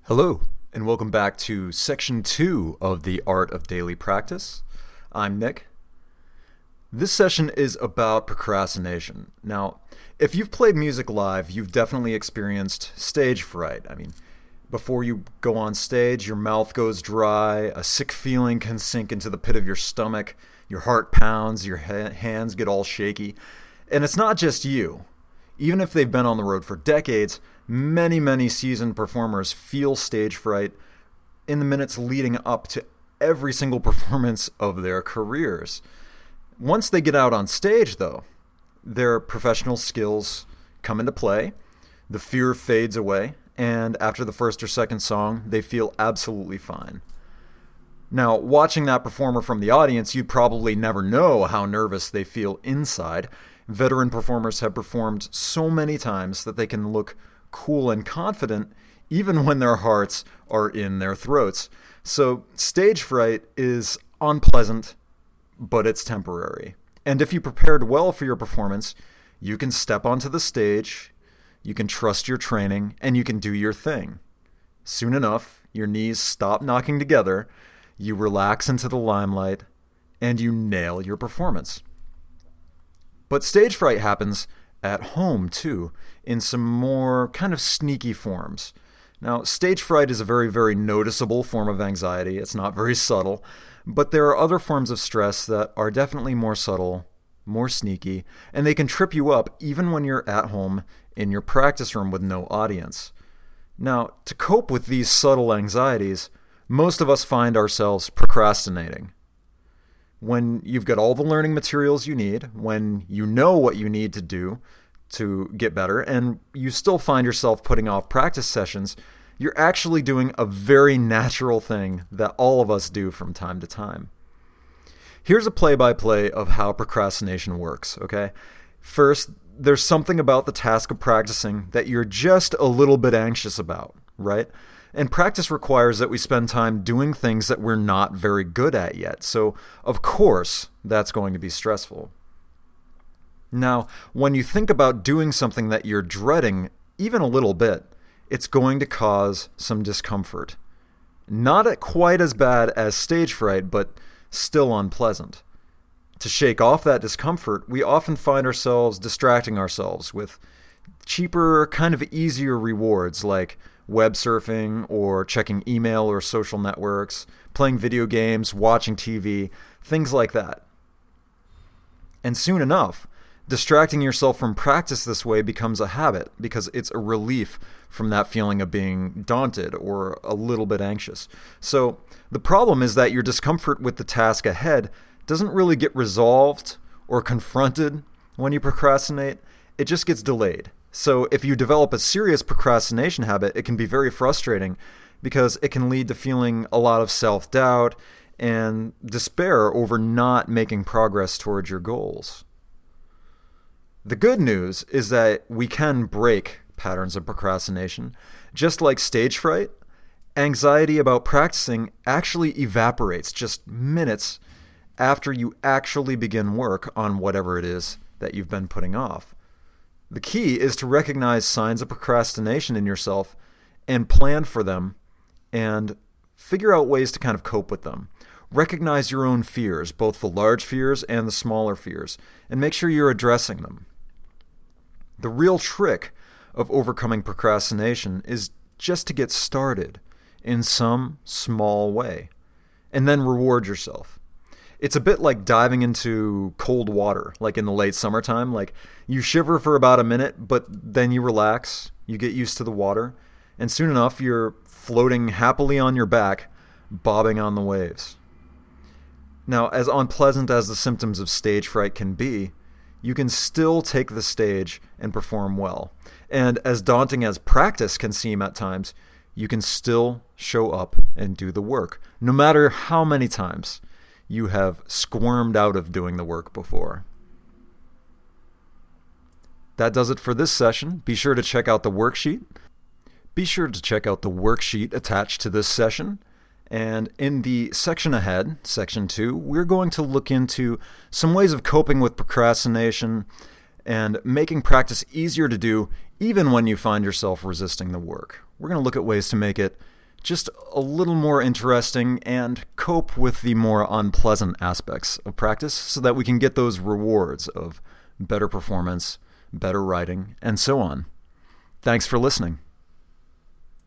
Hello, and welcome back to Section 2 of The Art of Daily Practice. I'm Nick. This session is about procrastination. Now, if you've played music live, you've definitely experienced stage fright. Before you go on stage, your mouth goes dry, a sick feeling can sink into the pit of your stomach, your heart pounds, your hands get all shaky. And it's not just you. Even if they've been on the road for decades, many seasoned performers feel stage fright in the minutes leading up to every single performance of their careers. Once they get out on stage, though, their professional skills come into play, the fear fades away, and after the first or second song, they feel absolutely fine. Now, watching that performer from the audience, you'd probably never know how nervous they feel inside. Veteran performers have performed so many times that they can look cool and confident even when their hearts are in their throats. So stage fright is unpleasant, but it's temporary. And if you prepared well for your performance, you can step onto the stage, you can trust your training, and you can do your thing. Soon enough, your knees stop knocking together, you relax into the limelight, and you nail your performance. But stage fright happens at home, too, in some more kind of sneaky forms. Now, stage fright is a very noticeable form of anxiety. It's not very subtle, but there are other forms of stress that are definitely more subtle, more sneaky, and they can trip you up even when you're at home in your practice room with no audience. Now, to cope with these subtle anxieties, most of us find ourselves procrastinating. When you've got all the learning materials you need, when you know what you need to do to get better, and you still find yourself putting off practice sessions, you're actually doing a very natural thing that all of us do from time to time. Here's a play-by-play of how procrastination works, okay? First, there's something about the task of practicing that you're just a little bit anxious about, right? And practice requires that we spend time doing things that we're not very good at yet. So, of course, that's going to be stressful. Now, when you think about doing something that you're dreading, even a little bit, it's going to cause some discomfort. Not quite as bad as stage fright, but still unpleasant. To shake off that discomfort, we often find ourselves distracting ourselves with cheaper, kind of easier rewards like web surfing or checking email or social networks, playing video games, watching TV, things like that. And soon enough, distracting yourself from practice this way becomes a habit because it's a relief from that feeling of being daunted or a little bit anxious. So the problem is that your discomfort with the task ahead doesn't really get resolved or confronted when you procrastinate. It just gets delayed. So if you develop a serious procrastination habit, it can be very frustrating because it can lead to feeling a lot of self-doubt and despair over not making progress towards your goals. The good news is that we can break patterns of procrastination. Just like stage fright, anxiety about practicing actually evaporates just minutes after you actually begin work on whatever it is that you've been putting off. The key is to recognize signs of procrastination in yourself and plan for them and figure out ways to kind of cope with them. Recognize your own fears, both the large fears and the smaller fears, and make sure you're addressing them. The real trick of overcoming procrastination is just to get started in some small way and then reward yourself. It's a bit like diving into cold water, like in the late summertime. Like you shiver for about a minute, but then you relax, you get used to the water, and soon enough you're floating happily on your back, bobbing on the waves. Now, as unpleasant as the symptoms of stage fright can be, you can still take the stage and perform well. And as daunting as practice can seem at times, you can still show up and do the work, no matter how many times you have squirmed out of doing the work before. That does it for this session. Be sure to check out the worksheet. Be sure to check out the worksheet attached to this session. And in the section ahead, section 2, we're going to look into some ways of coping with procrastination and making practice easier to do even when you find yourself resisting the work. We're going to look at ways to make it just a little more interesting and cope with the more unpleasant aspects of practice so that we can get those rewards of better performance, better writing, and so on. Thanks for listening.